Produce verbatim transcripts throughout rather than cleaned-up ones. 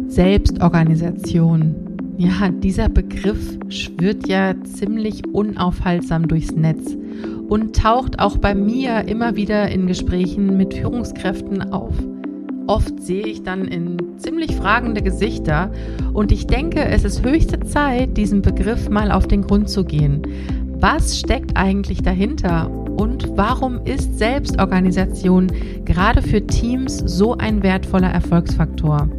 Selbstorganisation. Ja, dieser Begriff schwirrt ja ziemlich unaufhaltsam durchs Netz und taucht auch bei mir immer wieder in Gesprächen mit Führungskräften auf. Oft sehe ich dann in ziemlich fragende Gesichter und ich denke, es ist höchste Zeit, diesem Begriff mal auf den Grund zu gehen. Was steckt eigentlich dahinter und warum ist Selbstorganisation gerade für Teams so ein wertvoller Erfolgsfaktor?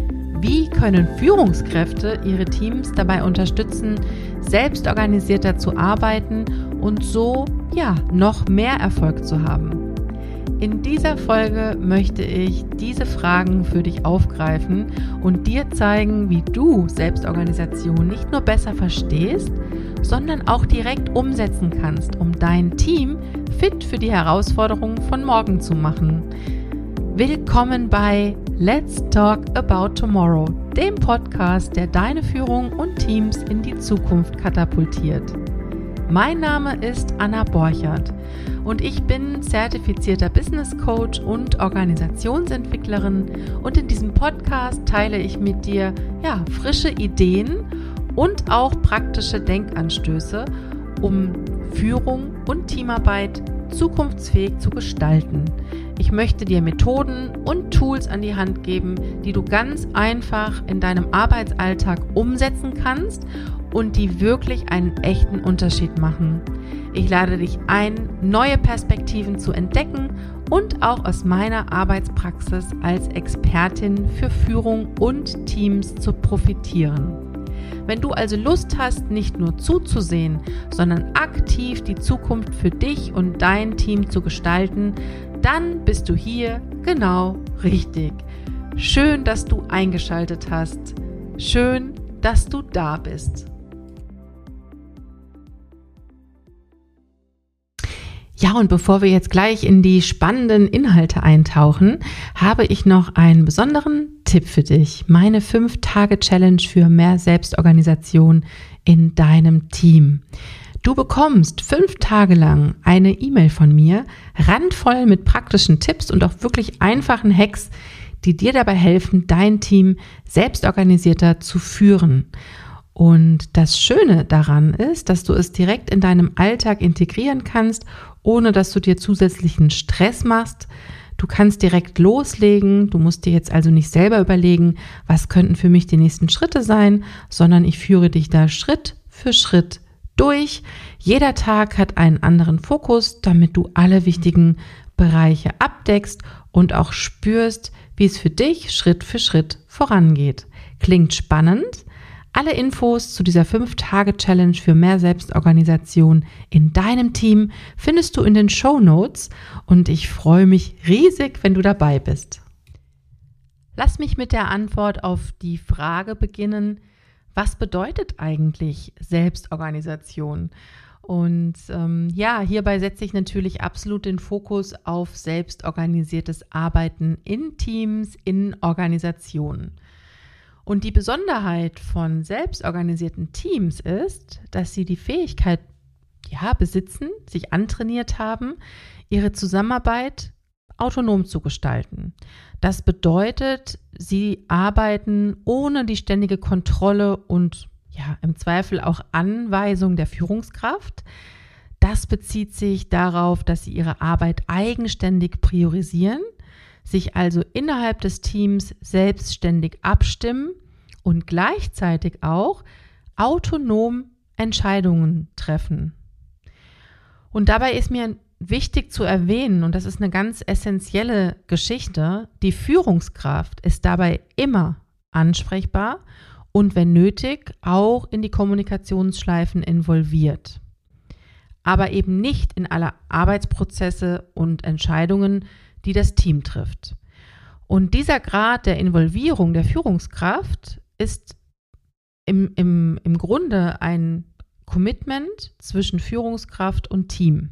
Wie können Führungskräfte ihre Teams dabei unterstützen, selbstorganisierter zu arbeiten und so ja, noch mehr Erfolg zu haben? In dieser Folge möchte ich diese Fragen für dich aufgreifen und dir zeigen, wie du Selbstorganisation nicht nur besser verstehst, sondern auch direkt umsetzen kannst, um dein Team fit für die Herausforderungen von morgen zu machen. Willkommen bei Let's Talk About Tomorrow, dem Podcast, der deine Führung und Teams in die Zukunft katapultiert. Mein Name ist Anna Borchert und ich bin zertifizierter Business Coach und Organisationsentwicklerin und in diesem Podcast teile ich mit dir ja, frische Ideen und auch praktische Denkanstöße, um Führung und Teamarbeit zukunftsfähig zu gestalten. Ich möchte dir Methoden und Tools an die Hand geben, die du ganz einfach in deinem Arbeitsalltag umsetzen kannst und die wirklich einen echten Unterschied machen. Ich lade dich ein, neue Perspektiven zu entdecken und auch aus meiner Arbeitspraxis als Expertin für Führung und Teams zu profitieren. Wenn du also Lust hast, nicht nur zuzusehen, sondern aktiv die Zukunft für dich und dein Team zu gestalten, dann bist du hier genau richtig. Schön, dass du eingeschaltet hast. Schön, dass du da bist. Ja, und bevor wir jetzt gleich in die spannenden Inhalte eintauchen, habe ich noch einen besonderen Tipp für dich. Meine fünf Tage Challenge für mehr Selbstorganisation in deinem Team. Du bekommst fünf Tage lang eine E-Mail von mir, randvoll mit praktischen Tipps und auch wirklich einfachen Hacks, die dir dabei helfen, dein Team selbstorganisierter zu führen. Und das Schöne daran ist, dass du es direkt in deinem Alltag integrieren kannst, ohne dass du dir zusätzlichen Stress machst. Du kannst direkt loslegen, du musst dir jetzt also nicht selber überlegen, was könnten für mich die nächsten Schritte sein, sondern ich führe dich da Schritt für Schritt durch. Jeder Tag hat einen anderen Fokus, damit du alle wichtigen Bereiche abdeckst und auch spürst, wie es für dich Schritt für Schritt vorangeht. Klingt spannend? Alle Infos zu dieser fünf Tage Challenge für mehr Selbstorganisation in deinem Team findest du in den Shownotes und ich freue mich riesig, wenn du dabei bist. Lass mich mit der Antwort auf die Frage beginnen, was bedeutet eigentlich Selbstorganisation? Und ähm, ja, hierbei setze ich natürlich absolut den Fokus auf selbstorganisiertes Arbeiten in Teams, in Organisationen. Und die Besonderheit von selbstorganisierten Teams ist, dass sie die Fähigkeit ja, besitzen, sich antrainiert haben, ihre Zusammenarbeit autonom zu gestalten. Das bedeutet, sie arbeiten ohne die ständige Kontrolle und ja, im Zweifel auch Anweisung der Führungskraft. Das bezieht sich darauf, dass sie ihre Arbeit eigenständig priorisieren, sich also innerhalb des Teams selbstständig abstimmen und gleichzeitig auch autonom Entscheidungen treffen. Und dabei ist mir wichtig zu erwähnen, und das ist eine ganz essentielle Geschichte, die Führungskraft ist dabei immer ansprechbar und wenn nötig auch in die Kommunikationsschleifen involviert. Aber eben nicht in alle Arbeitsprozesse und Entscheidungen, die das Team trifft. Und dieser Grad der Involvierung der Führungskraft ist im, im, im Grunde ein Commitment zwischen Führungskraft und Team.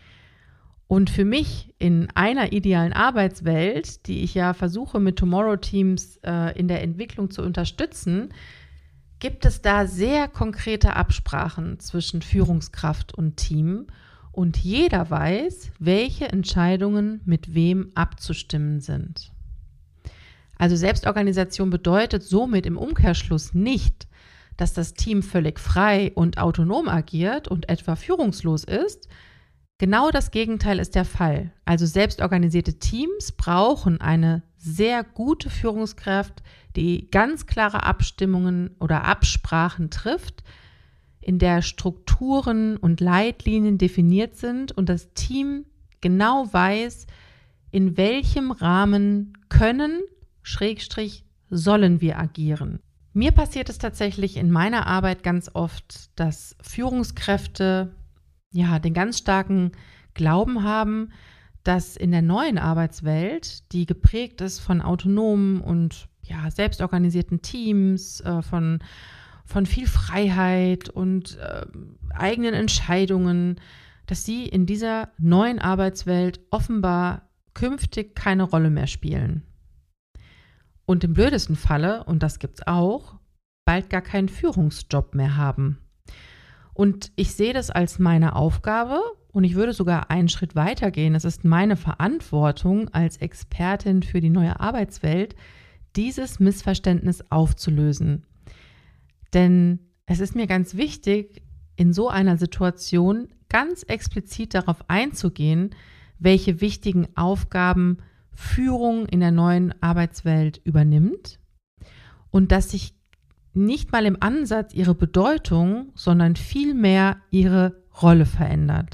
Und für mich in einer idealen Arbeitswelt, die ich ja versuche mit Tomorrow Teams äh, in der Entwicklung zu unterstützen, gibt es da sehr konkrete Absprachen zwischen Führungskraft und Team und jeder weiß, welche Entscheidungen mit wem abzustimmen sind. Also Selbstorganisation bedeutet somit im Umkehrschluss nicht, dass das Team völlig frei und autonom agiert und etwa führungslos ist. Genau das Gegenteil ist der Fall. Also selbstorganisierte Teams brauchen eine sehr gute Führungskraft, die ganz klare Abstimmungen oder Absprachen trifft, in der Strukturen und Leitlinien definiert sind und das Team genau weiß, in welchem Rahmen können, Schrägstrich, sollen wir agieren. Mir passiert es tatsächlich in meiner Arbeit ganz oft, dass Führungskräfte ja den ganz starken Glauben haben, dass in der neuen Arbeitswelt, die geprägt ist von autonomen und ja, selbstorganisierten Teams, äh, von, von viel Freiheit und äh, eigenen Entscheidungen, dass sie in dieser neuen Arbeitswelt offenbar künftig keine Rolle mehr spielen. Und im blödesten Falle, und das gibt's auch, bald gar keinen Führungsjob mehr haben. Und ich sehe das als meine Aufgabe und ich würde sogar einen Schritt weiter gehen. Es ist meine Verantwortung als Expertin für die neue Arbeitswelt, dieses Missverständnis aufzulösen. Denn es ist mir ganz wichtig, in so einer Situation ganz explizit darauf einzugehen, welche wichtigen Aufgaben Führung in der neuen Arbeitswelt übernimmt und dass sich nicht mal im Ansatz ihre Bedeutung, sondern vielmehr ihre Rolle verändert.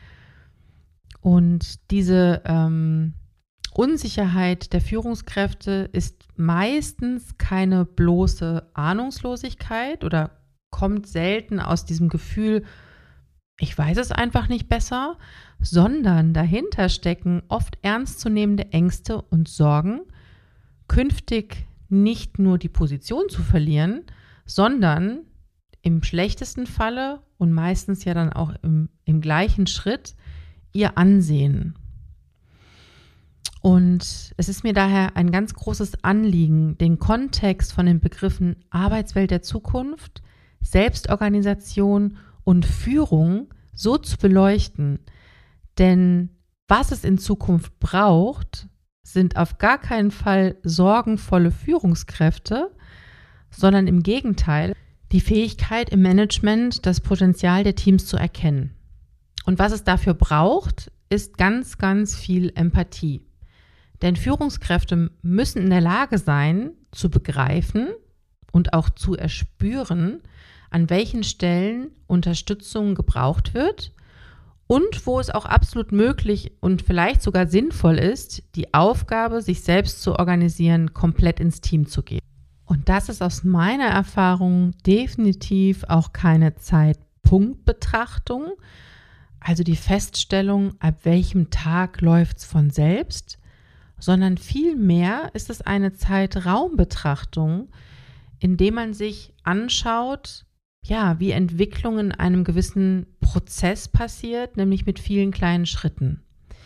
Und diese ähm, Unsicherheit der Führungskräfte ist meistens keine bloße Ahnungslosigkeit oder kommt selten aus diesem Gefühl, ich weiß es einfach nicht besser, sondern dahinter stecken oft ernstzunehmende Ängste und Sorgen, künftig nicht nur die Position zu verlieren, sondern im schlechtesten Falle und meistens ja dann auch im, im gleichen Schritt ihr Ansehen. Und es ist mir daher ein ganz großes Anliegen, den Kontext von den Begriffen Arbeitswelt der Zukunft, Selbstorganisation und Führung so zu beleuchten. Denn was es in Zukunft braucht, sind auf gar keinen Fall sorgenvolle Führungskräfte, sondern im Gegenteil die Fähigkeit im Management, das Potenzial der Teams zu erkennen. Und was es dafür braucht, ist ganz, ganz viel Empathie. Denn Führungskräfte müssen in der Lage sein, zu begreifen und auch zu erspüren, an welchen Stellen Unterstützung gebraucht wird und wo es auch absolut möglich und vielleicht sogar sinnvoll ist, die Aufgabe, sich selbst zu organisieren, komplett ins Team zu geben. Und das ist aus meiner Erfahrung definitiv auch keine Zeitpunktbetrachtung, also die Feststellung, ab welchem Tag läuft es von selbst, sondern vielmehr ist es eine Zeitraumbetrachtung, indem man sich anschaut, ja, wie Entwicklung in einem gewissen Prozess passiert, nämlich mit vielen kleinen Schritten.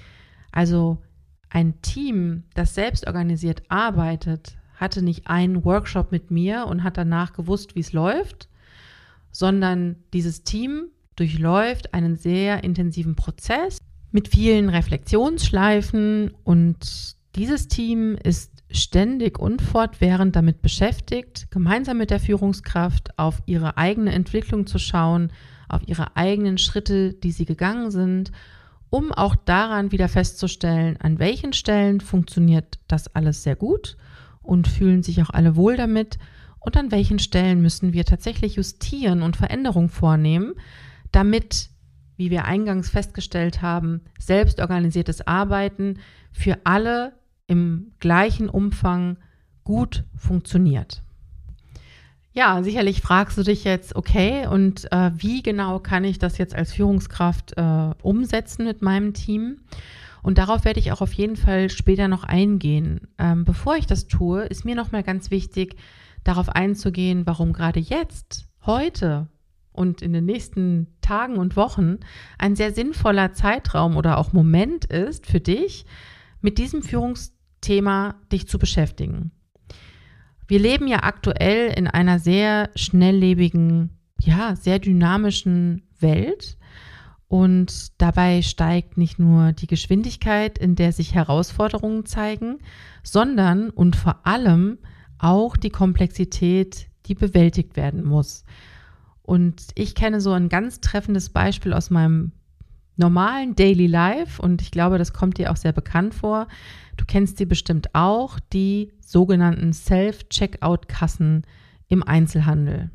Also ein Team, das selbstorganisiert arbeitet, hatte nicht einen Workshop mit mir und hat danach gewusst, wie es läuft, sondern dieses Team durchläuft einen sehr intensiven Prozess mit vielen Reflexionsschleifen und dieses Team ist ständig und fortwährend damit beschäftigt, gemeinsam mit der Führungskraft auf ihre eigene Entwicklung zu schauen, auf ihre eigenen Schritte, die sie gegangen sind, um auch daran wieder festzustellen, an welchen Stellen funktioniert das alles sehr gut und fühlen sich auch alle wohl damit und an welchen Stellen müssen wir tatsächlich justieren und Veränderungen vornehmen, damit, wie wir eingangs festgestellt haben, selbstorganisiertes Arbeiten für alle im gleichen Umfang gut funktioniert. Ja, sicherlich fragst du dich jetzt, okay, und äh, wie genau kann ich das jetzt als Führungskraft äh, umsetzen mit meinem Team? Und darauf werde ich auch auf jeden Fall später noch eingehen. Ähm, bevor ich das tue, ist mir nochmal ganz wichtig, darauf einzugehen, warum gerade jetzt, heute und in den nächsten Tagen und Wochen ein sehr sinnvoller Zeitraum oder auch Moment ist für dich, mit diesem Führungsthema dich zu beschäftigen. Wir leben ja aktuell in einer sehr schnelllebigen, ja, sehr dynamischen Welt Und dabei steigt nicht nur die Geschwindigkeit, in der sich Herausforderungen zeigen, sondern und vor allem auch die Komplexität, die bewältigt werden muss. Und ich kenne so ein ganz treffendes Beispiel aus meinem normalen Daily Life und ich glaube, das kommt dir auch sehr bekannt vor. Du kennst sie bestimmt auch, die sogenannten Self-Checkout-Kassen im Einzelhandel.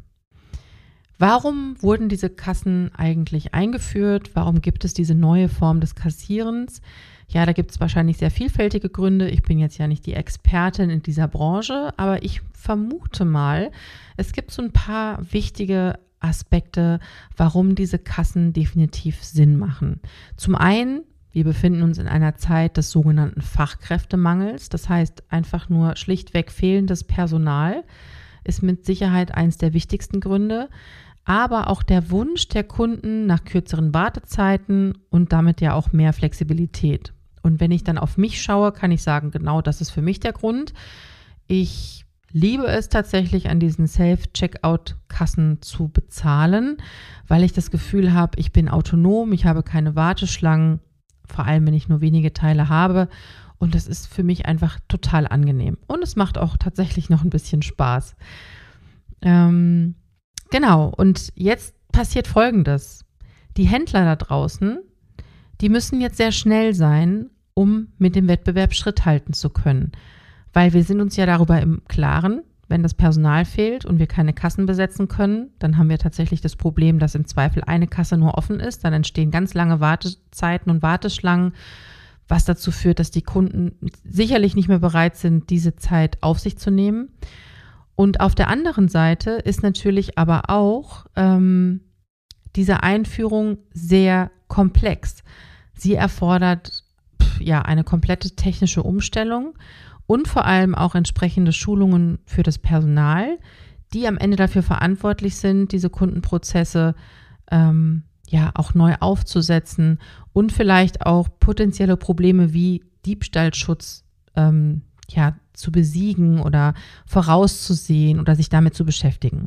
Warum wurden diese Kassen eigentlich eingeführt? Warum gibt es diese neue Form des Kassierens? Ja, da gibt es wahrscheinlich sehr vielfältige Gründe. Ich bin jetzt ja nicht die Expertin in dieser Branche, aber ich vermute mal, es gibt so ein paar wichtige Aspekte, warum diese Kassen definitiv Sinn machen. Zum einen, wir befinden uns in einer Zeit des sogenannten Fachkräftemangels. Das heißt, einfach nur schlichtweg fehlendes Personal ist mit Sicherheit eines der wichtigsten Gründe. Aber auch der Wunsch der Kunden nach kürzeren Wartezeiten und damit ja auch mehr Flexibilität. Und wenn ich dann auf mich schaue, kann ich sagen, genau das ist für mich der Grund. Ich liebe es tatsächlich, an diesen Self-Checkout-Kassen zu bezahlen, weil ich das Gefühl habe, ich bin autonom, ich habe keine Warteschlangen, vor allem wenn ich nur wenige Teile habe. Und das ist für mich einfach total angenehm. Und es macht auch tatsächlich noch ein bisschen Spaß. Ähm, genau, und jetzt passiert Folgendes. Die Händler da draußen, die müssen jetzt sehr schnell sein, um mit dem Wettbewerb Schritt halten zu können. Weil wir sind uns ja darüber im Klaren, wenn das Personal fehlt und wir keine Kassen besetzen können, dann haben wir tatsächlich das Problem, dass im Zweifel eine Kasse nur offen ist. Dann entstehen ganz lange Wartezeiten und Warteschlangen, was dazu führt, dass die Kunden sicherlich nicht mehr bereit sind, diese Zeit auf sich zu nehmen. Und auf der anderen Seite ist natürlich aber auch ähm, diese Einführung sehr komplex. Sie erfordert pf, ja eine komplette technische Umstellung und vor allem auch entsprechende Schulungen für das Personal, die am Ende dafür verantwortlich sind, diese Kundenprozesse ähm, ja auch neu aufzusetzen und vielleicht auch potenzielle Probleme wie Diebstahlschutz ähm, ja, zu besiegen oder vorauszusehen oder sich damit zu beschäftigen.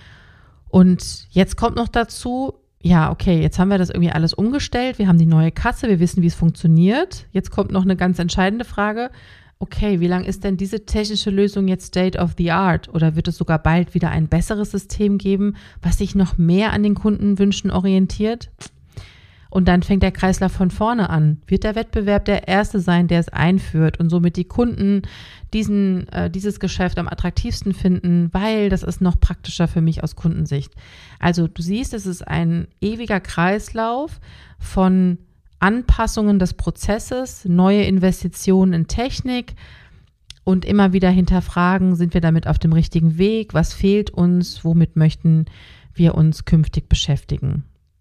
Und jetzt kommt noch dazu, ja, okay, jetzt haben wir das irgendwie alles umgestellt, wir haben die neue Kasse, wir wissen, wie es funktioniert. Jetzt kommt noch eine ganz entscheidende Frage. Okay, wie lange ist denn diese technische Lösung jetzt State of the Art? Oder wird es sogar bald wieder ein besseres System geben, was sich noch mehr an den Kundenwünschen orientiert? Und dann fängt der Kreislauf von vorne an. Wird der Wettbewerb der Erste sein, der es einführt und somit die Kunden diesen, äh, dieses Geschäft am attraktivsten finden, weil das ist noch praktischer für mich aus Kundensicht. Also du siehst, es ist ein ewiger Kreislauf von Anpassungen des Prozesses, neue Investitionen in Technik und immer wieder hinterfragen, sind wir damit auf dem richtigen Weg, was fehlt uns, womit möchten wir uns künftig beschäftigen.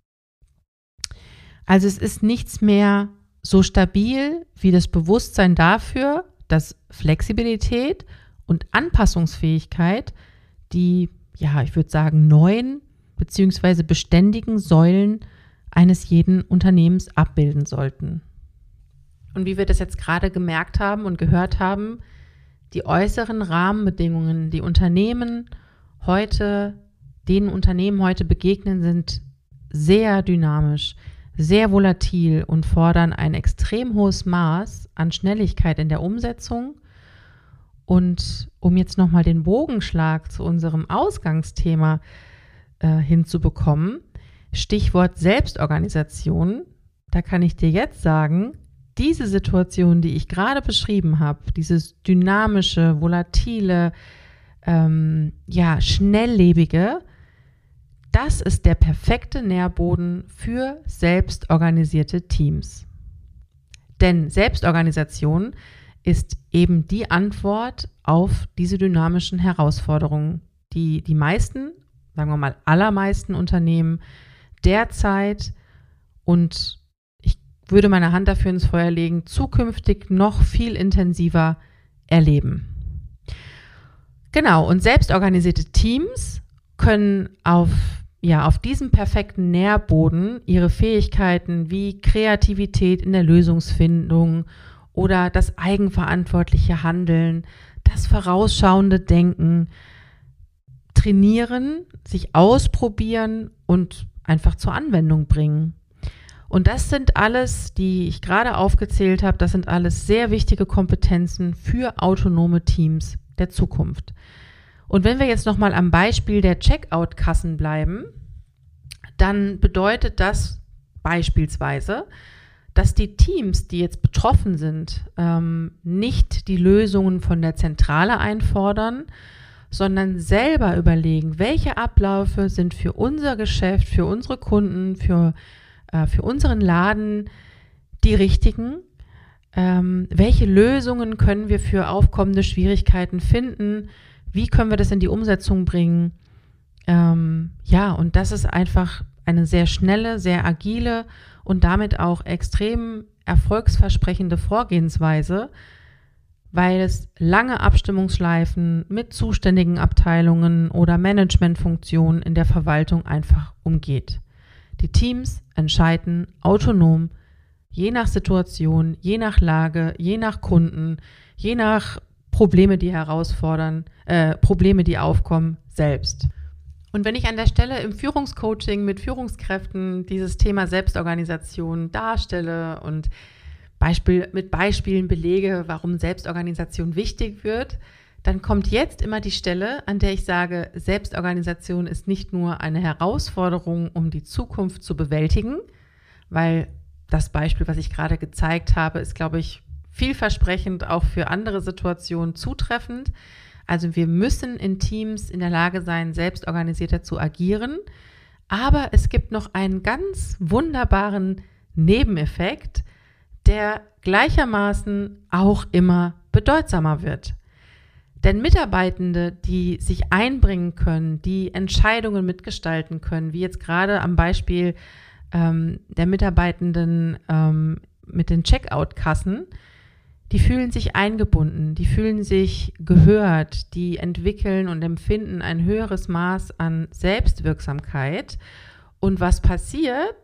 Also es ist nichts mehr so stabil wie das Bewusstsein dafür, dass Flexibilität und Anpassungsfähigkeit die, ja, ich würde sagen, neuen bzw. beständigen Säulen eines jeden Unternehmens abbilden sollten. Und wie wir das jetzt gerade gemerkt haben und gehört haben, die äußeren Rahmenbedingungen, die Unternehmen heute, denen Unternehmen heute begegnen, sind sehr dynamisch, sehr volatil und fordern ein extrem hohes Maß an Schnelligkeit in der Umsetzung. Und um jetzt nochmal den Bogenschlag zu unserem Ausgangsthema äh, hinzubekommen, Stichwort Selbstorganisation, da kann ich dir jetzt sagen, diese Situation, die ich gerade beschrieben habe, dieses dynamische, volatile, ähm, ja, schnelllebige, das ist der perfekte Nährboden für selbstorganisierte Teams. Denn Selbstorganisation ist eben die Antwort auf diese dynamischen Herausforderungen, die die meisten, sagen wir mal allermeisten Unternehmen derzeit und ich würde meine Hand dafür ins Feuer legen, zukünftig noch viel intensiver erleben. Genau, und selbstorganisierte Teams können auf, ja, auf diesem perfekten Nährboden ihre Fähigkeiten wie Kreativität in der Lösungsfindung oder das eigenverantwortliche Handeln, das vorausschauende Denken trainieren, sich ausprobieren und einfach zur Anwendung bringen. Und das sind alles, die ich gerade aufgezählt habe, das sind alles sehr wichtige Kompetenzen für autonome Teams der Zukunft. Und wenn wir jetzt nochmal am Beispiel der Checkout-Kassen bleiben, dann bedeutet das beispielsweise, dass die Teams, die jetzt betroffen sind, ähm, nicht die Lösungen von der Zentrale einfordern, sondern selber überlegen, welche Abläufe sind für unser Geschäft, für unsere Kunden, für, äh, für unseren Laden die richtigen, ähm, welche Lösungen können wir für aufkommende Schwierigkeiten finden, wie können wir das in die Umsetzung bringen. Ähm, ja, und das ist einfach eine sehr schnelle, sehr agile und damit auch extrem erfolgsversprechende Vorgehensweise, weil es lange Abstimmungsschleifen mit zuständigen Abteilungen oder Managementfunktionen in der Verwaltung einfach umgeht. Die Teams entscheiden autonom, je nach Situation, je nach Lage, je nach Kunden, je nach Probleme, die herausfordern, äh, Probleme, die aufkommen, selbst. Und wenn ich an der Stelle im Führungscoaching mit Führungskräften dieses Thema Selbstorganisation darstelle und Beispiel, mit Beispielen belege, warum Selbstorganisation wichtig wird, dann kommt jetzt immer die Stelle, an der ich sage, Selbstorganisation ist nicht nur eine Herausforderung, um die Zukunft zu bewältigen, weil das Beispiel, was ich gerade gezeigt habe, ist, glaube ich, vielversprechend auch für andere Situationen zutreffend. Also wir müssen in Teams in der Lage sein, selbstorganisierter zu agieren. Aber es gibt noch einen ganz wunderbaren Nebeneffekt, der gleichermaßen auch immer bedeutsamer wird. Denn Mitarbeitende, die sich einbringen können, die Entscheidungen mitgestalten können, wie jetzt gerade am Beispiel ähm, der Mitarbeitenden ähm, mit den Checkout-Kassen, die fühlen sich eingebunden, die fühlen sich gehört, die entwickeln und empfinden ein höheres Maß an Selbstwirksamkeit. Und was passiert?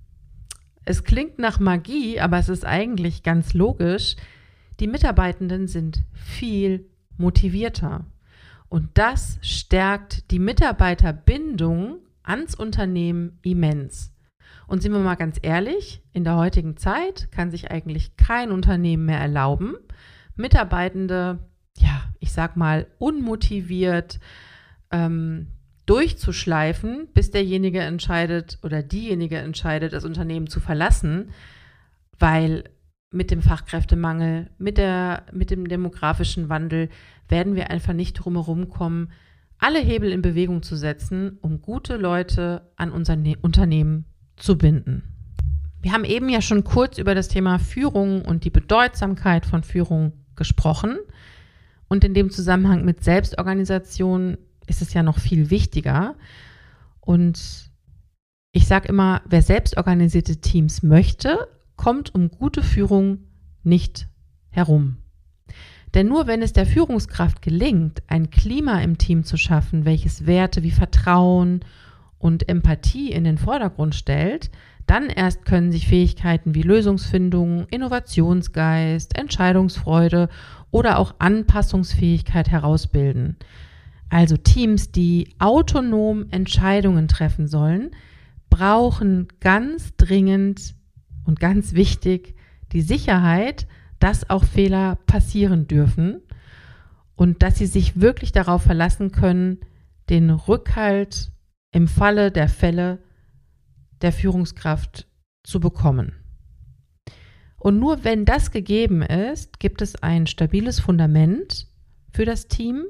Es klingt nach Magie, aber es ist eigentlich ganz logisch. Die Mitarbeitenden sind viel motivierter. Und das stärkt die Mitarbeiterbindung ans Unternehmen immens. Und sind wir mal ganz ehrlich, in der heutigen Zeit kann sich eigentlich kein Unternehmen mehr erlauben, Mitarbeitende, ja, ich sag mal, unmotiviert ähm, durchzuschleifen, bis derjenige entscheidet oder diejenige entscheidet, das Unternehmen zu verlassen, weil mit dem Fachkräftemangel, mit der, mit dem demografischen Wandel werden wir einfach nicht drumherum kommen, alle Hebel in Bewegung zu setzen, um gute Leute an unser ne- Unternehmen zu binden. Wir haben eben ja schon kurz über das Thema Führung und die Bedeutsamkeit von Führung gesprochen. Und in dem Zusammenhang mit Selbstorganisation ist es ja noch viel wichtiger. Und ich sage immer, wer selbstorganisierte Teams möchte, kommt um gute Führung nicht herum. Denn nur wenn es der Führungskraft gelingt, ein Klima im Team zu schaffen, welches Werte wie Vertrauen und Empathie in den Vordergrund stellt, dann erst können sich Fähigkeiten wie Lösungsfindung, Innovationsgeist, Entscheidungsfreude oder auch Anpassungsfähigkeit herausbilden. Also Teams, die autonom Entscheidungen treffen sollen, brauchen ganz dringend und ganz wichtig die Sicherheit, dass auch Fehler passieren dürfen und dass sie sich wirklich darauf verlassen können, den Rückhalt im Falle der Fälle der Führungskraft zu bekommen. Und nur wenn das gegeben ist, gibt es ein stabiles Fundament für das Team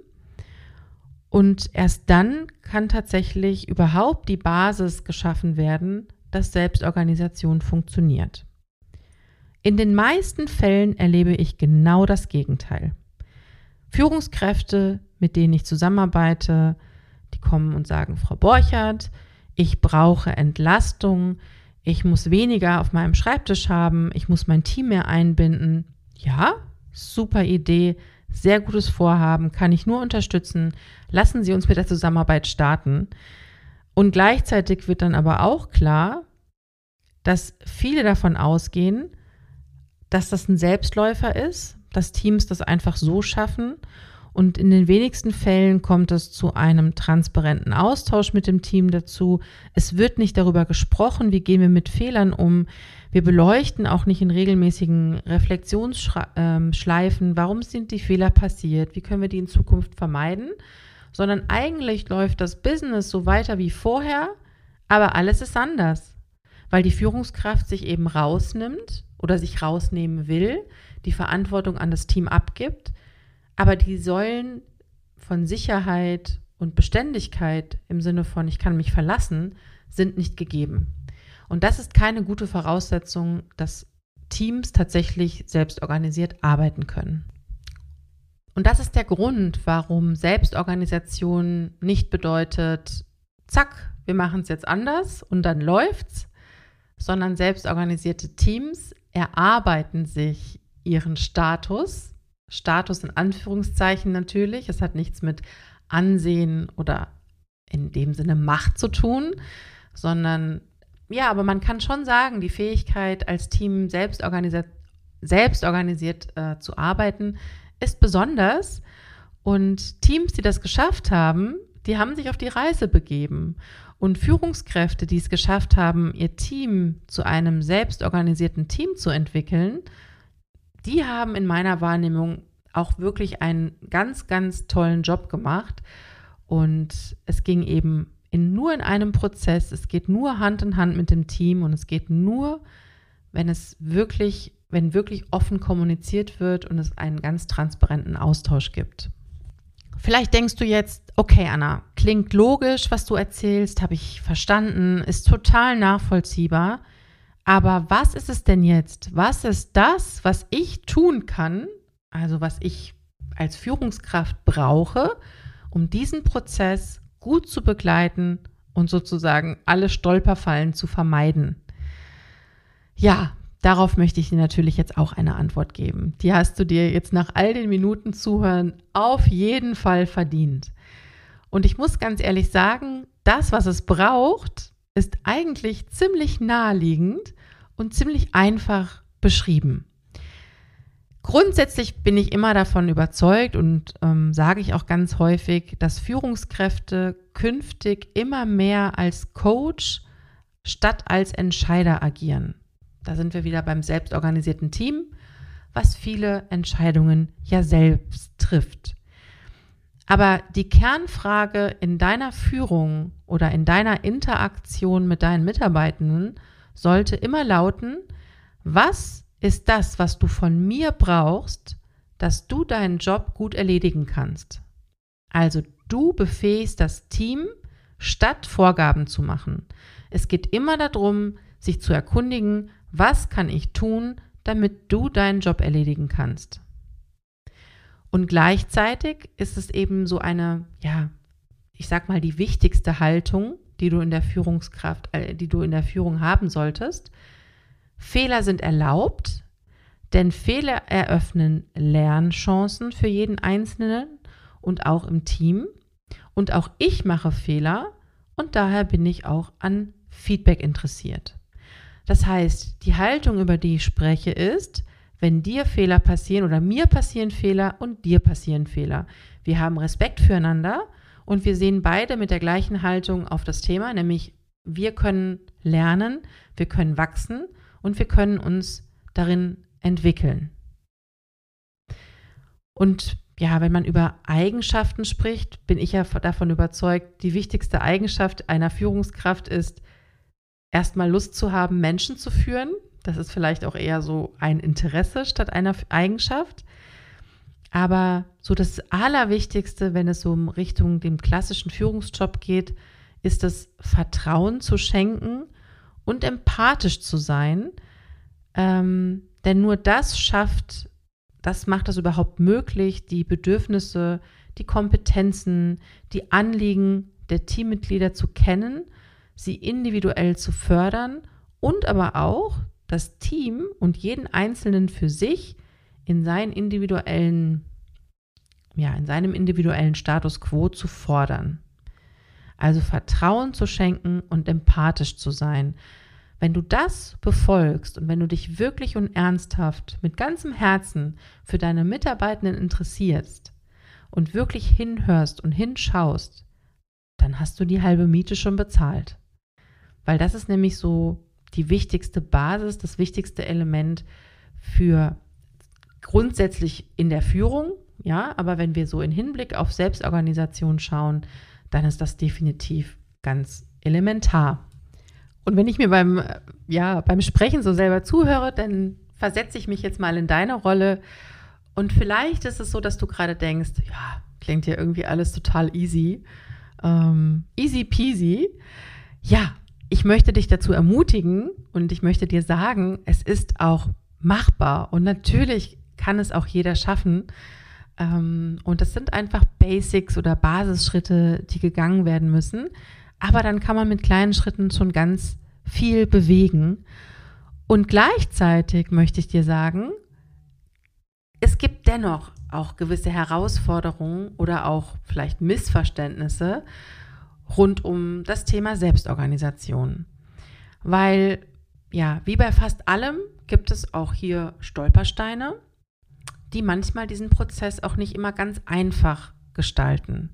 und erst dann kann tatsächlich überhaupt die Basis geschaffen werden, dass Selbstorganisation funktioniert. In den meisten Fällen erlebe ich genau das Gegenteil. Führungskräfte, mit denen ich zusammenarbeite, die kommen und sagen, Frau Borchert, ich brauche Entlastung, ich muss weniger auf meinem Schreibtisch haben, ich muss mein Team mehr einbinden. Ja, super Idee, sehr gutes Vorhaben, kann ich nur unterstützen. Lassen Sie uns mit der Zusammenarbeit starten. Und gleichzeitig wird dann aber auch klar, dass viele davon ausgehen, dass das ein Selbstläufer ist, dass Teams das einfach so schaffen und in den wenigsten Fällen kommt es zu einem transparenten Austausch mit dem Team dazu. Es wird nicht darüber gesprochen, wie gehen wir mit Fehlern um. Wir beleuchten auch nicht in regelmäßigen Reflexionsschleifen, warum sind die Fehler passiert, wie können wir die in Zukunft vermeiden, sondern eigentlich läuft das Business so weiter wie vorher, aber alles ist anders, weil die Führungskraft sich eben rausnimmt oder sich rausnehmen will, die Verantwortung an das Team abgibt, aber die Säulen von Sicherheit und Beständigkeit im Sinne von ich kann mich verlassen, sind nicht gegeben. Und das ist keine gute Voraussetzung, dass Teams tatsächlich selbstorganisiert arbeiten können. Und das ist der Grund, warum Selbstorganisation nicht bedeutet, zack, wir machen es jetzt anders und dann läuft's, sondern selbstorganisierte Teams erarbeiten sich ihren Status, Status in Anführungszeichen natürlich, es hat nichts mit Ansehen oder in dem Sinne Macht zu tun, sondern ja, aber man kann schon sagen, die Fähigkeit als Team selbstorganisiert, selbstorganisiert äh, zu arbeiten, ist besonders und Teams, die das geschafft haben, die haben sich auf die Reise begeben und Führungskräfte, die es geschafft haben, ihr Team zu einem selbstorganisierten Team zu entwickeln, die haben in meiner Wahrnehmung auch wirklich einen ganz, ganz tollen Job gemacht und es ging eben in, nur in einem Prozess, es geht nur Hand in Hand mit dem Team und es geht nur, wenn es wirklich, wenn wirklich offen kommuniziert wird und es einen ganz transparenten Austausch gibt. Vielleicht denkst du jetzt, okay Anna, klingt logisch, was du erzählst, habe ich verstanden, ist total nachvollziehbar, aber was ist es denn jetzt? Was ist das, was ich tun kann, also was ich als Führungskraft brauche, um diesen Prozess gut zu begleiten und sozusagen alle Stolperfallen zu vermeiden? Ja, darauf möchte ich dir natürlich jetzt auch eine Antwort geben. Die hast du dir jetzt nach all den Minuten Zuhören auf jeden Fall verdient. Und ich muss ganz ehrlich sagen, das, was es braucht, ist eigentlich ziemlich naheliegend und ziemlich einfach beschrieben. Grundsätzlich bin ich immer davon überzeugt und ähm, sage ich auch ganz häufig, dass Führungskräfte künftig immer mehr als Coach statt als Entscheider agieren. Da sind wir wieder beim selbstorganisierten Team, was viele Entscheidungen ja selbst trifft. Aber die Kernfrage in deiner Führung oder in deiner Interaktion mit deinen Mitarbeitenden sollte immer lauten, was ist das, was du von mir brauchst, dass du deinen Job gut erledigen kannst? Also du befähigst das Team, statt Vorgaben zu machen. Es geht immer darum, sich zu erkundigen, was kann ich tun, damit du deinen Job erledigen kannst. Und gleichzeitig ist es eben so eine, ja, ich sag mal, die wichtigste Haltung, die du in der Führungskraft, äh, die du in der Führung haben solltest. Fehler sind erlaubt, denn Fehler eröffnen Lernchancen für jeden Einzelnen und auch im Team. Und auch ich mache Fehler und daher bin ich auch an Feedback interessiert. Das heißt, die Haltung, über die ich spreche, ist, wenn dir Fehler passieren oder mir passieren Fehler und dir passieren Fehler. Wir haben Respekt füreinander und wir sehen beide mit der gleichen Haltung auf das Thema, nämlich wir können lernen, wir können wachsen und wir können uns darin entwickeln. Und ja, wenn man über Eigenschaften spricht, bin ich ja davon überzeugt, die wichtigste Eigenschaft einer Führungskraft ist, erstmal Lust zu haben, Menschen zu führen. Das ist vielleicht auch eher so ein Interesse statt einer Eigenschaft. Aber so das Allerwichtigste, wenn es so in Richtung dem klassischen Führungsjob geht, ist das Vertrauen zu schenken und empathisch zu sein. Ähm, denn nur das schafft, das macht es überhaupt möglich, die Bedürfnisse, die Kompetenzen, die Anliegen der Teammitglieder zu kennen, sie individuell zu fördern und aber auch das Team und jeden Einzelnen für sich in seinen individuellen, ja, in seinem individuellen Status quo zu fordern. Also Vertrauen zu schenken und empathisch zu sein. Wenn du das befolgst und wenn du dich wirklich und ernsthaft mit ganzem Herzen für deine Mitarbeitenden interessierst und wirklich hinhörst und hinschaust, dann hast du die halbe Miete schon bezahlt. Weil das ist nämlich so die wichtigste Basis, das wichtigste Element für grundsätzlich in der Führung, ja, aber wenn wir so in Hinblick auf Selbstorganisation schauen, dann ist das definitiv ganz elementar. Und wenn ich mir beim, ja, beim Sprechen so selber zuhöre, dann versetze ich mich jetzt mal in deine Rolle und vielleicht ist es so, dass du gerade denkst, ja, klingt ja irgendwie alles total easy, ähm, easy peasy. Ja, ich möchte dich dazu ermutigen und ich möchte dir sagen, es ist auch machbar und natürlich kann es auch jeder schaffen. Ähm, und das sind einfach Basics oder Basisschritte, die gegangen werden müssen. Aber dann kann man mit kleinen Schritten schon ganz viel bewegen. Und gleichzeitig möchte ich dir sagen, es gibt dennoch auch gewisse Herausforderungen oder auch vielleicht Missverständnisse rund um das Thema Selbstorganisation. Weil, ja, wie bei fast allem gibt es auch hier Stolpersteine, die manchmal diesen Prozess auch nicht immer ganz einfach gestalten.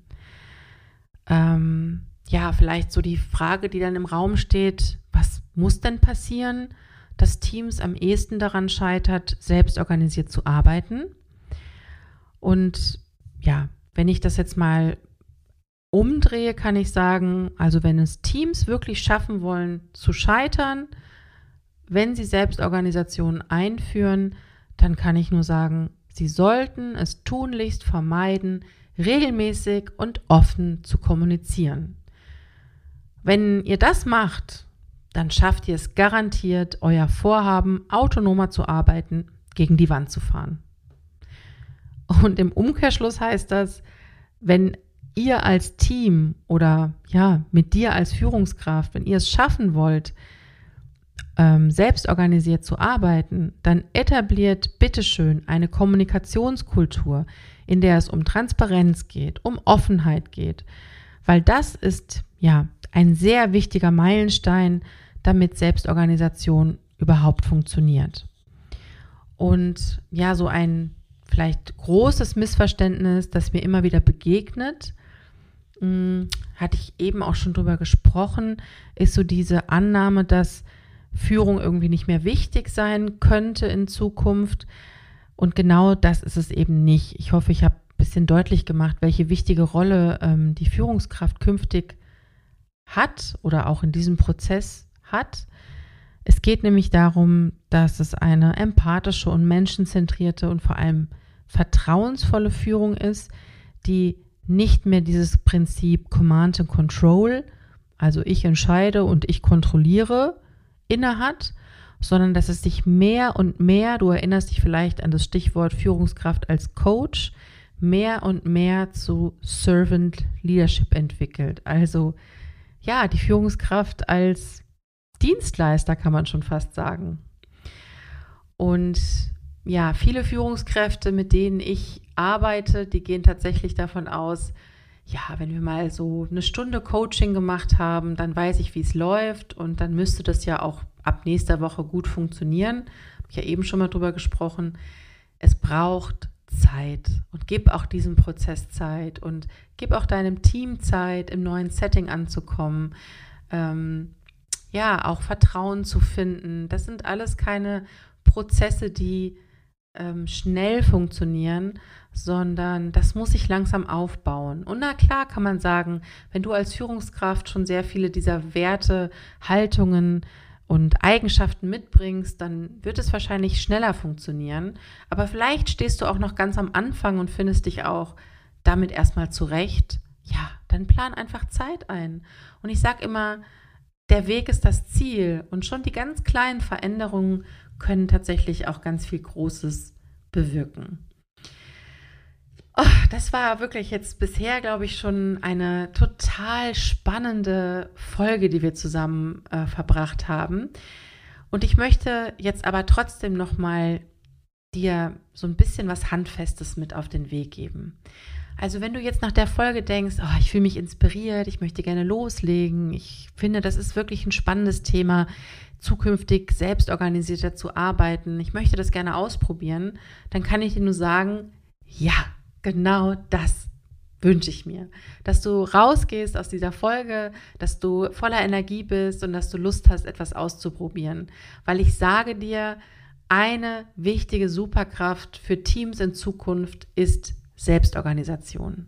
Ähm, ja, vielleicht so die Frage, die dann im Raum steht, was muss denn passieren, dass Teams am ehesten daran scheitert, selbst organisiert zu arbeiten? Und ja, wenn ich das jetzt mal umdrehe, kann ich sagen, also wenn es Teams wirklich schaffen wollen zu scheitern, wenn sie Selbstorganisationen einführen, dann kann ich nur sagen, sie sollten es tunlichst vermeiden, regelmäßig und offen zu kommunizieren. Wenn ihr das macht, dann schafft ihr es garantiert, euer Vorhaben, autonomer zu arbeiten, gegen die Wand zu fahren. Und im Umkehrschluss heißt das, wenn ihr als Team oder ja, mit dir als Führungskraft, wenn ihr es schaffen wollt, ähm, selbst organisiert zu arbeiten, dann etabliert bitteschön eine Kommunikationskultur, in der es um Transparenz geht, um Offenheit geht, weil das ist ja ein sehr wichtiger Meilenstein, damit Selbstorganisation überhaupt funktioniert. Und ja, so ein vielleicht großes Missverständnis, das mir immer wieder begegnet, mh, hatte ich eben auch schon drüber gesprochen, ist so diese Annahme, dass Führung irgendwie nicht mehr wichtig sein könnte in Zukunft. Und genau das ist es eben nicht. Ich hoffe, ich habe ein bisschen deutlich gemacht, welche wichtige Rolle ähm, die Führungskraft künftig hat oder auch in diesem Prozess hat. Es geht nämlich darum, dass es eine empathische und menschenzentrierte und vor allem vertrauensvolle Führung ist, die nicht mehr dieses Prinzip Command and Control, also ich entscheide und ich kontrolliere, innehat, sondern dass es sich mehr und mehr, du erinnerst dich vielleicht an das Stichwort Führungskraft als Coach, mehr und mehr zu Servant Leadership entwickelt. Also ja, die Führungskraft als Dienstleister kann man schon fast sagen. Und ja, viele Führungskräfte, mit denen ich arbeite, die gehen tatsächlich davon aus, ja, wenn wir mal so eine Stunde Coaching gemacht haben, dann weiß ich, wie es läuft und dann müsste das ja auch ab nächster Woche gut funktionieren. Habe ich ja eben schon mal drüber gesprochen. Es braucht Zeit und gib auch diesem Prozess Zeit und gib auch deinem Team Zeit, im neuen Setting anzukommen. Ähm, ja, auch Vertrauen zu finden. Das sind alles keine Prozesse, die ähm, schnell funktionieren, sondern das muss sich langsam aufbauen. Und na klar kann man sagen, wenn du als Führungskraft schon sehr viele dieser Werte, Haltungen und Eigenschaften mitbringst, dann wird es wahrscheinlich schneller funktionieren. Aber vielleicht stehst du auch noch ganz am Anfang und findest dich auch damit erstmal zurecht. Ja, dann plan einfach Zeit ein. Und ich sage immer, der Weg ist das Ziel und schon die ganz kleinen Veränderungen können tatsächlich auch ganz viel Großes bewirken. Oh, das war wirklich jetzt bisher, glaube ich, schon eine total spannende Folge, die wir zusammen äh, verbracht haben. Und ich möchte jetzt aber trotzdem nochmal dir so ein bisschen was Handfestes mit auf den Weg geben. Also wenn du jetzt nach der Folge denkst, oh, ich fühle mich inspiriert, ich möchte gerne loslegen, ich finde, das ist wirklich ein spannendes Thema, zukünftig selbstorganisierter zu arbeiten, ich möchte das gerne ausprobieren, dann kann ich dir nur sagen, ja, genau das wünsche ich mir. Dass du rausgehst aus dieser Folge, dass du voller Energie bist und dass du Lust hast, etwas auszuprobieren. Weil ich sage dir, eine wichtige Superkraft für Teams in Zukunft ist Selbstorganisation.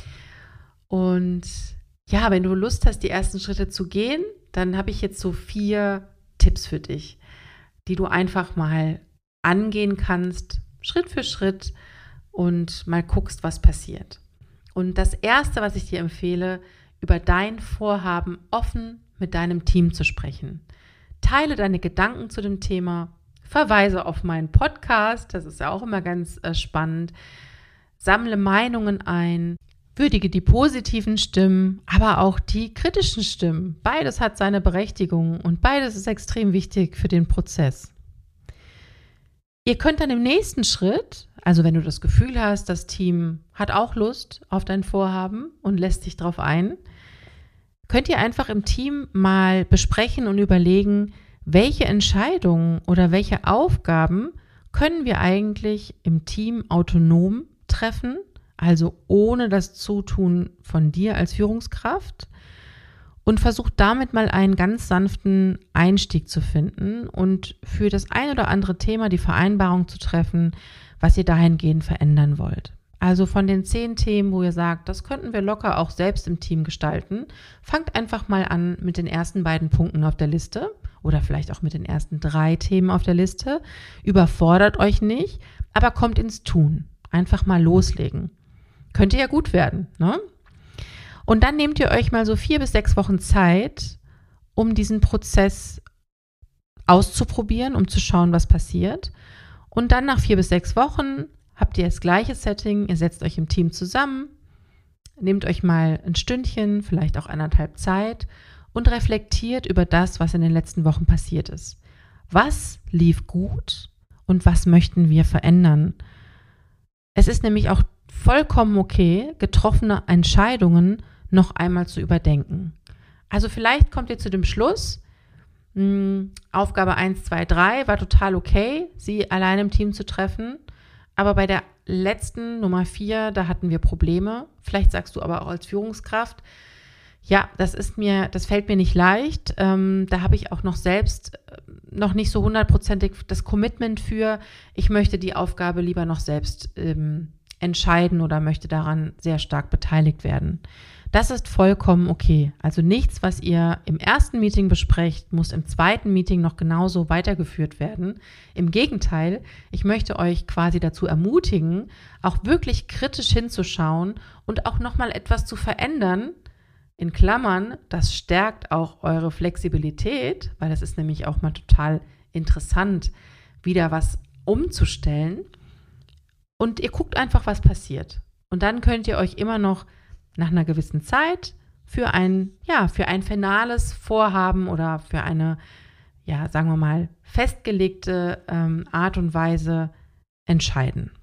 Und ja, wenn du Lust hast, die ersten Schritte zu gehen, dann habe ich jetzt so vier Tipps für dich, die du einfach mal angehen kannst, Schritt für Schritt und mal guckst, was passiert. Und das Erste, was ich dir empfehle, über dein Vorhaben offen mit deinem Team zu sprechen. Teile deine Gedanken zu dem Thema, verweise auf meinen Podcast, das ist ja auch immer ganz äh, spannend, sammle Meinungen ein, würdige die positiven Stimmen, aber auch die kritischen Stimmen. Beides hat seine Berechtigung und beides ist extrem wichtig für den Prozess. Ihr könnt dann im nächsten Schritt, also wenn du das Gefühl hast, das Team hat auch Lust auf dein Vorhaben und lässt sich drauf ein, könnt ihr einfach im Team mal besprechen und überlegen, welche Entscheidungen oder welche Aufgaben können wir eigentlich im Team autonom treffen, also ohne das Zutun von dir als Führungskraft, und versucht damit mal einen ganz sanften Einstieg zu finden und für das ein oder andere Thema die Vereinbarung zu treffen, was ihr dahingehend verändern wollt. Also von den zehn Themen, wo ihr sagt, das könnten wir locker auch selbst im Team gestalten, fangt einfach mal an mit den ersten beiden Punkten auf der Liste oder vielleicht auch mit den ersten drei Themen auf der Liste. Überfordert euch nicht, aber kommt ins Tun. Einfach mal loslegen. Könnte ja gut werden, ne? Und dann nehmt ihr euch mal so vier bis sechs Wochen Zeit, um diesen Prozess auszuprobieren, um zu schauen, was passiert. Und dann nach vier bis sechs Wochen habt ihr das gleiche Setting, ihr setzt euch im Team zusammen, nehmt euch mal ein Stündchen, vielleicht auch anderthalb Zeit und reflektiert über das, was in den letzten Wochen passiert ist. Was lief gut und was möchten wir verändern? Es ist nämlich auch vollkommen okay, getroffene Entscheidungen noch einmal zu überdenken. Also vielleicht kommt ihr zu dem Schluss, mh, Aufgabe eins, zwei, drei war total okay, sie allein im Team zu treffen, aber bei der letzten Nummer vier, da hatten wir Probleme. Vielleicht sagst du aber auch als Führungskraft, ja, das ist mir, das fällt mir nicht leicht, ähm, da habe ich auch noch selbst noch nicht so hundertprozentig das Commitment für, ich möchte die Aufgabe lieber noch selbst ähm, entscheiden oder möchte daran sehr stark beteiligt werden. Das ist vollkommen okay. Also nichts, was ihr im ersten Meeting besprecht, muss im zweiten Meeting noch genauso weitergeführt werden. Im Gegenteil, ich möchte euch quasi dazu ermutigen, auch wirklich kritisch hinzuschauen und auch nochmal etwas zu verändern. In Klammern, das stärkt auch eure Flexibilität, weil das ist nämlich auch mal total interessant, wieder was umzustellen. Und ihr guckt einfach, was passiert. Und dann könnt ihr euch immer noch nach einer gewissen Zeit für ein, ja, für ein finales Vorhaben oder für eine, ja, sagen wir mal, festgelegte ähm, Art und Weise entscheiden.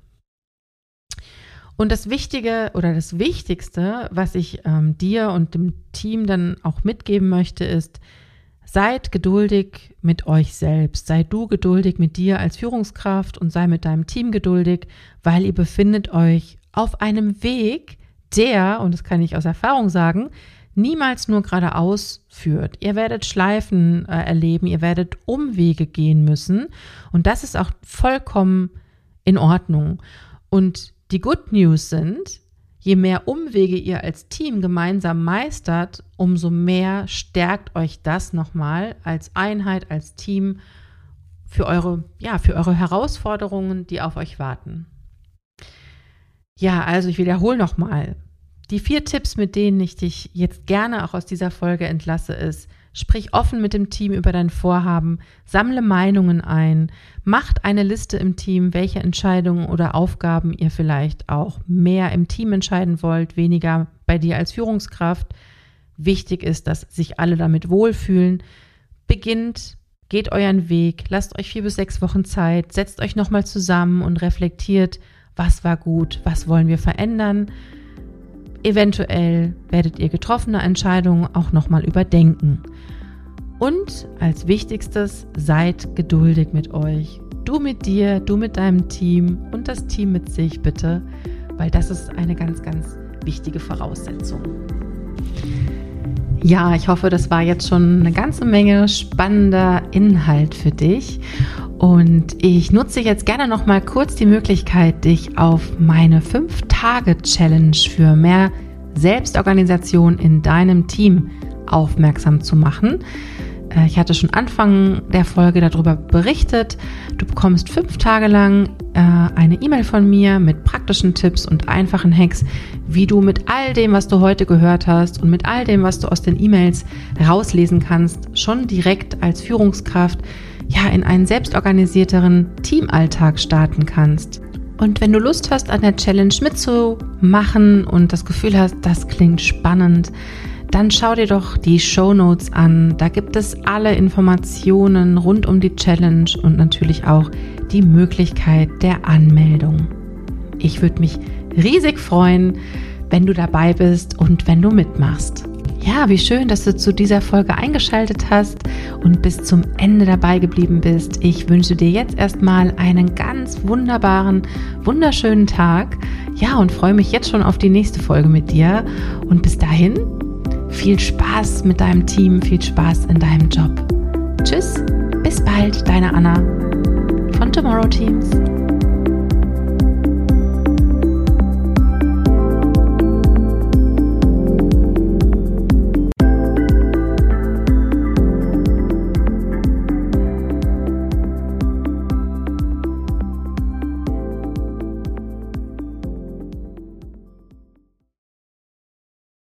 Und das Wichtige oder das Wichtigste, was ich ähm, dir und dem Team dann auch mitgeben möchte, ist, seid geduldig mit euch selbst. Sei du geduldig mit dir als Führungskraft und sei mit deinem Team geduldig, weil ihr befindet euch auf einem Weg, der, und das kann ich aus Erfahrung sagen, niemals nur geradeaus führt. Ihr werdet Schleifen äh, erleben, ihr werdet Umwege gehen müssen und das ist auch vollkommen in Ordnung. Und die Good News sind, je mehr Umwege ihr als Team gemeinsam meistert, umso mehr stärkt euch das nochmal als Einheit, als Team für eure, ja, für eure Herausforderungen, die auf euch warten. Ja, also ich wiederhole nochmal. Die vier Tipps, mit denen ich dich jetzt gerne auch aus dieser Folge entlasse, ist, sprich offen mit dem Team über dein Vorhaben, sammle Meinungen ein, macht eine Liste im Team, welche Entscheidungen oder Aufgaben ihr vielleicht auch mehr im Team entscheiden wollt, weniger bei dir als Führungskraft. Wichtig ist, dass sich alle damit wohlfühlen. Beginnt, geht euren Weg, lasst euch vier bis sechs Wochen Zeit, setzt euch nochmal zusammen und reflektiert, was war gut, was wollen wir verändern. Eventuell werdet ihr getroffene Entscheidungen auch nochmal überdenken. Und als Wichtigstes, seid geduldig mit euch. Du mit dir, du mit deinem Team und das Team mit sich bitte, weil das ist eine ganz, ganz wichtige Voraussetzung. Ja, ich hoffe, das war jetzt schon eine ganze Menge spannender Inhalt für dich. Und ich nutze jetzt gerne noch mal kurz die Möglichkeit, dich auf meine fünf Tage Challenge für mehr Selbstorganisation in deinem Team aufmerksam zu machen. Ich hatte schon Anfang der Folge darüber berichtet. Du bekommst fünf Tage lang äh, eine E-Mail von mir mit praktischen Tipps und einfachen Hacks, wie du mit all dem, was du heute gehört hast und mit all dem, was du aus den E-Mails rauslesen kannst, schon direkt als Führungskraft ja in einen selbstorganisierteren Teamalltag starten kannst. Und wenn du Lust hast, an der Challenge mitzumachen und das Gefühl hast, das klingt spannend, dann schau dir doch die Shownotes an. Da gibt es alle Informationen rund um die Challenge und natürlich auch die Möglichkeit der Anmeldung. Ich würde mich riesig freuen, wenn du dabei bist und wenn du mitmachst. Ja, wie schön, dass du zu dieser Folge eingeschaltet hast und bis zum Ende dabei geblieben bist. Ich wünsche dir jetzt erstmal einen ganz wunderbaren, wunderschönen Tag. Ja, und freue mich jetzt schon auf die nächste Folge mit dir. Und bis dahin, viel Spaß mit deinem Team, viel Spaß in deinem Job. Tschüss, bis bald, deine Anna von Tomorrow Teams.